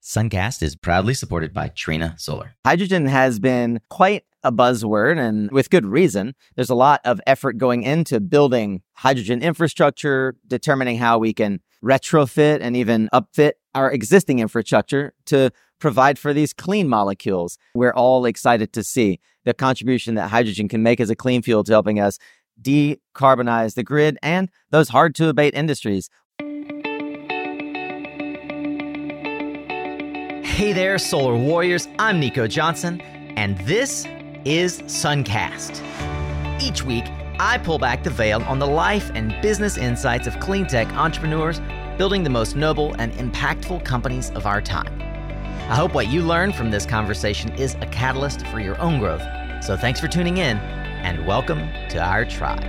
Suncast is proudly supported by Trina Solar. Hydrogen has been quite a buzzword, and with good reason. There's a lot of effort going into building hydrogen infrastructure, determining how we can retrofit and even upfit our existing infrastructure to provide for these clean molecules. We're all excited to see the contribution that hydrogen can make as a clean fuel to helping us decarbonize the grid and those hard-to-abate industries. Hey there, Solar Warriors. I'm Nico Johnson, and this is Suncast. Each week, I pull back the veil on the life and business insights of clean tech entrepreneurs building the most noble and impactful companies of our time. I hope what you learn from this conversation is a catalyst for your own growth. So thanks for tuning in, and welcome to our tribe.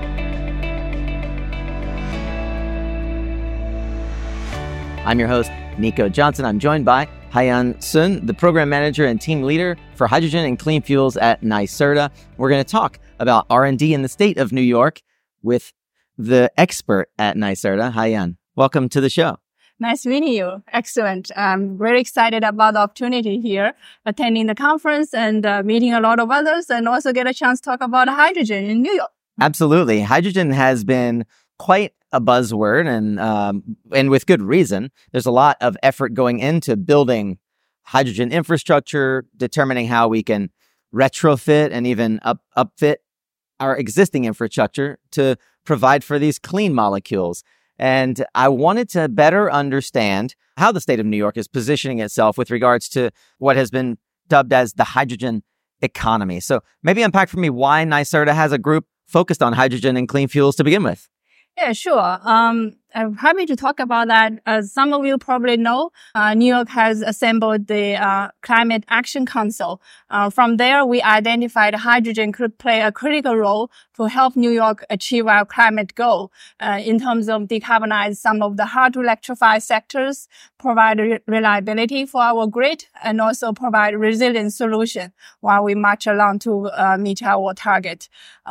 I'm your host, Nico Johnson. I'm joined by Haiyan Sun, the program manager and team leader for hydrogen and clean fuels at NYSERDA. We're going to talk about R&D in the state of New York with the expert at NYSERDA. Haiyan, welcome to the show. Nice meeting you. Excellent. I'm really excited about the opportunity here, attending the conference and meeting a lot of others, and also get a chance to talk about hydrogen in New York. Absolutely. Hydrogen has been quite a buzzword, and with good reason. There's a lot of effort going into building hydrogen infrastructure, determining how we can retrofit and even upfit our existing infrastructure to provide for these clean molecules. And I wanted to better understand how the state of New York is positioning itself with regards to what has been dubbed as the hydrogen economy. So maybe unpack for me why NYSERDA has a group focused on hydrogen and clean fuels to begin with. Yeah, sure. I'm happy to talk about that. As some of you probably know, New York has assembled the Climate Action Council. From there, we identified hydrogen could play a critical role to help New York achieve our climate goal in terms of decarbonize some of the hard-to-electrify sectors, provide reliability for our grid, and also provide resilient solution while we march along to meet our target.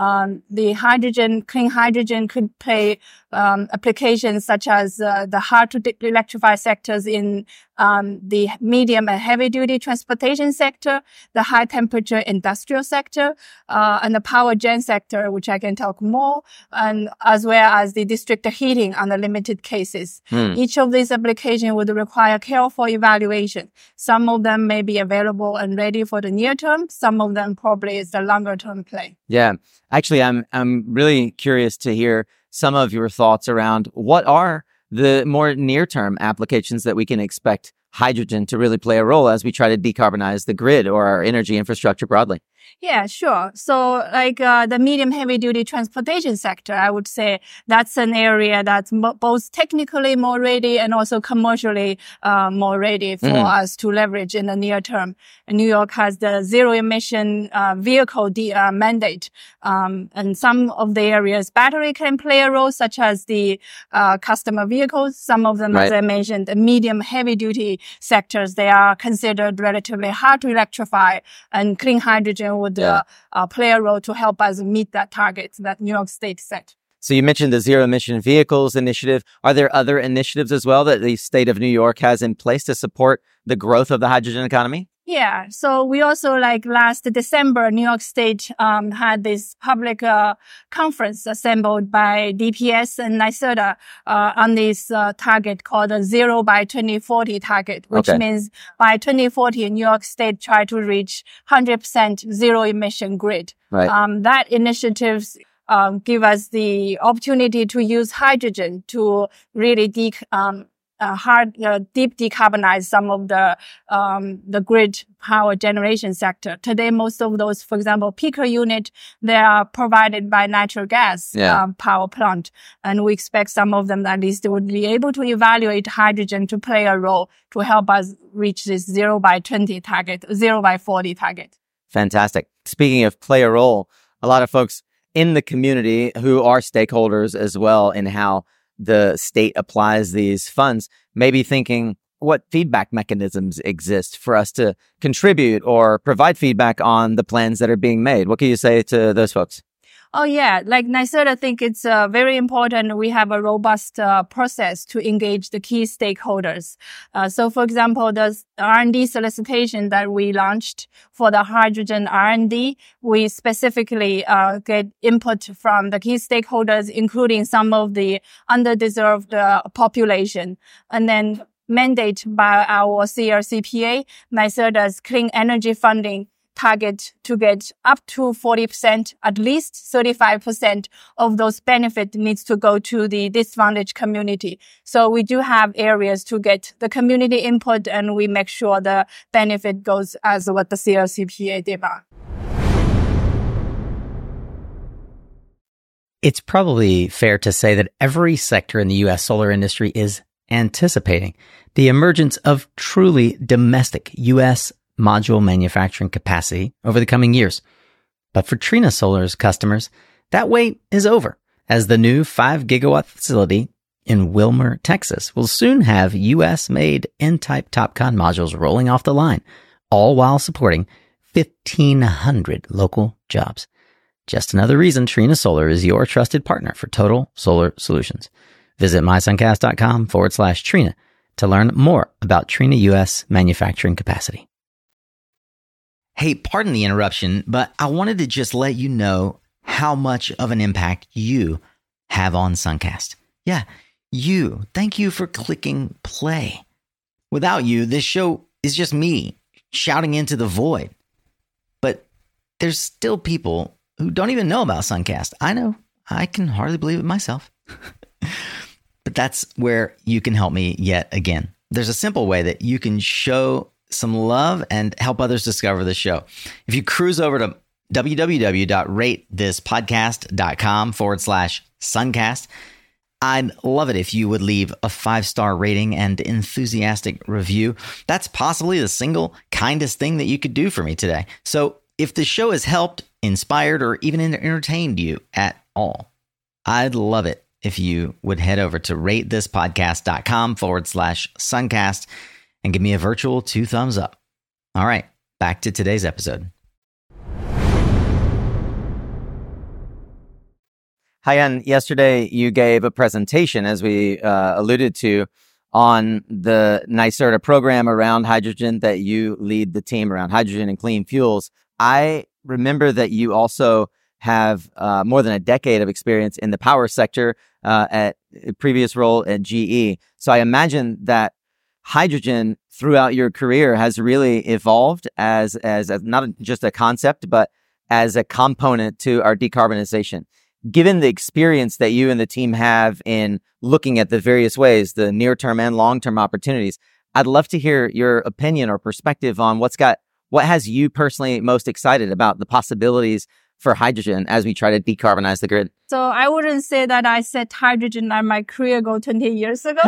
The clean hydrogen could play applications such as the hard-to-electrify sectors in the medium and heavy-duty transportation sector, the high-temperature industrial sector, and the power gen sector, which I can talk more, and as well as the district heating on the limited cases. Each of these applications would require careful evaluation. Some of them may be available and ready for the near term. Some of them probably is the longer-term play. Yeah, actually, I'm really curious to hear some of your thoughts around what are the more near-term applications that we can expect hydrogen to really play a role as we try to decarbonize the grid or our energy infrastructure broadly. Yeah, sure. So like the medium heavy duty transportation sector, I would say that's an area that's both technically more ready and also commercially more ready for us to leverage in the near term. And New York has the zero emission vehicle mandate. And some of the areas battery can play a role, such as the customer vehicles. Some of them, as I mentioned, the medium heavy duty sectors, they are considered relatively hard to electrify, and clean hydrogen would play a role to help us meet that target that New York State set. So you mentioned the Zero Emission Vehicles initiative. Are there other initiatives as well that the state of New York has in place to support the growth of the hydrogen economy? Yeah. So we also, like last December, New York State had this public conference assembled by DPS and NYSERDA on this target called the Zero by 2040 target, which means by 2040, New York State try to reach 100% zero emission grid. That initiatives give us the opportunity to use hydrogen to really deep decarbonize some of the grid power generation sector. Today, most of those, for example, peaker unit, they are provided by natural gas power plant. And we expect some of them at least would be able to evaluate hydrogen to play a role to help us reach this 0 by 20 target, 0 by 40 target. Fantastic. Speaking of play a role, a lot of folks in the community who are stakeholders as well in how the state applies these funds may be thinking, what feedback mechanisms exist for us to contribute or provide feedback on the plans that are being made? What can you say to those folks? Oh, yeah. Like NYSERDA, I think it's very important we have a robust process to engage the key stakeholders. So, for example, the R&D solicitation that we launched for the hydrogen R&D, we specifically get input from the key stakeholders, including some of the underdeserved population. And then mandate by our CLCPA, NYSERDA's clean energy funding target to get up to 40%, at least 35% of those benefits needs to go to the disadvantaged community. So we do have areas to get the community input, and we make sure the benefit goes as what the CLCPA demand. It's probably fair to say that every sector in the U.S. solar industry is anticipating the emergence of truly domestic U.S. module manufacturing capacity over the coming years. But for Trina Solar's customers, that wait is over, as the new 5-gigawatt facility in Wilmer, Texas will soon have U.S.-made N-type TOPCon modules rolling off the line, all while supporting 1,500 local jobs. Just another reason Trina Solar is your trusted partner for total solar solutions. Visit mysuncast.com/Trina to learn more about Trina U.S. manufacturing capacity. Hey, pardon the interruption, but I wanted to just let you know how much of an impact you have on Suncast. Yeah, you. Thank you for clicking play. Without you, this show is just me shouting into the void. But there's still people who don't even know about Suncast. I know. I can hardly believe it myself. But that's where you can help me yet again. There's a simple way that you can show some love and help others discover the show. If you cruise over to www.ratethispodcast.com/Suncast, I'd love it if you would leave a 5-star rating and enthusiastic review. That's possibly the single kindest thing that you could do for me today. So if the show has helped, inspired, or even entertained you at all, I'd love it if you would head over to ratethispodcast.com/Suncast and give me a virtual 2 thumbs up. All right, back to today's episode. Haiyan, yesterday you gave a presentation, as we alluded to, on the NYSERDA program around hydrogen, that you lead the team around hydrogen and clean fuels. I remember that you also have more than a decade of experience in the power sector at a previous role at GE. So I imagine that hydrogen throughout your career has really evolved as not just a concept, but as a component to our decarbonization. Given the experience that you and the team have in looking at the various ways, the near-term and long-term opportunities, I'd love to hear your opinion or perspective on what has you personally most excited about the possibilities for hydrogen as we try to decarbonize the grid. So I wouldn't say that I set hydrogen as my career goal 20 years ago,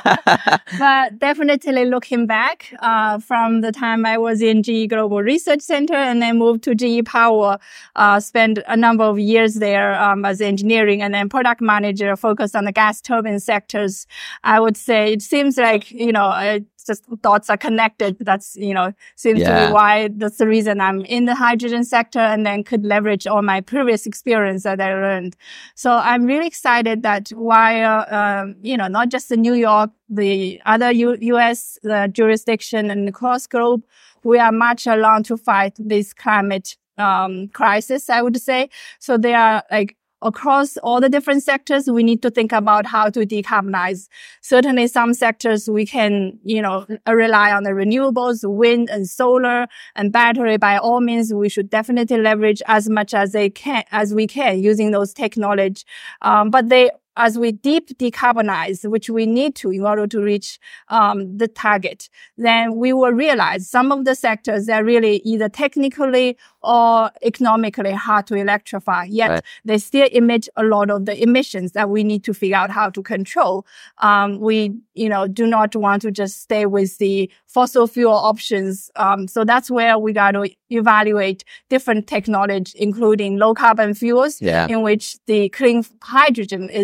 but definitely looking back from the time I was in GE Global Research Center and then moved to GE Power, spent a number of years there as engineering and then product manager focused on the gas turbine sectors. I would say it seems like, just thoughts are connected. That's, seems to be why that's the reason I'm in the hydrogen sector and then could leverage all my previous experience that I learned. So I'm really excited that while, not just in New York, the other U.S. jurisdiction and across globe, we are much along to fight this climate crisis, I would say. So they are across all the different sectors, we need to think about how to decarbonize. Certainly some sectors we can, rely on the renewables, wind and solar and battery. By all means, we should definitely leverage as much as we can using those technology. But as we deep decarbonize, which we need to in order to reach the target, then we will realize some of the sectors are really either technically or economically hard to electrify, yet they still emit a lot of the emissions that we need to figure out how to control. We, do not want to just stay with the fossil fuel options. So that's where we got to evaluate different technology, including low carbon fuels, in which the clean hydrogen is a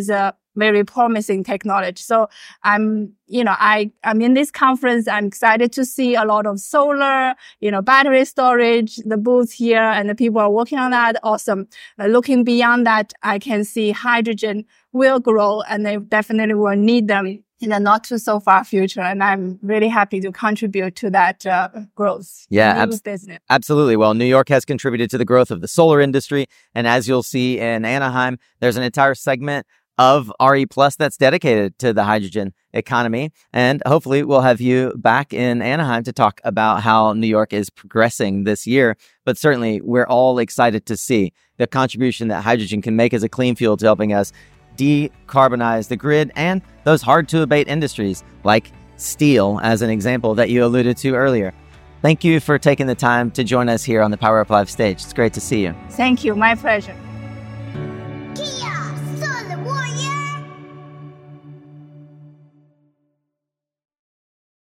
very promising technology. So I'm in this conference. I'm excited to see a lot of solar, battery storage, the booths here, and the people are working on that. Awesome. Looking beyond that, I can see hydrogen will grow, and they definitely will need them in the not too so far future. And I'm really happy to contribute to that growth. Yeah, absolutely. Well, New York has contributed to the growth of the solar industry. And as you'll see in Anaheim, there's an entire segment of RE Plus that's dedicated to the hydrogen economy. And hopefully we'll have you back in Anaheim to talk about how New York is progressing this year. But certainly we're all excited to see the contribution that hydrogen can make as a clean fuel to helping us decarbonize the grid and those hard to abate industries like steel, as an example that you alluded to earlier. Thank you for taking the time to join us here on the Power Up Live stage. It's great to see you. Thank you. My pleasure.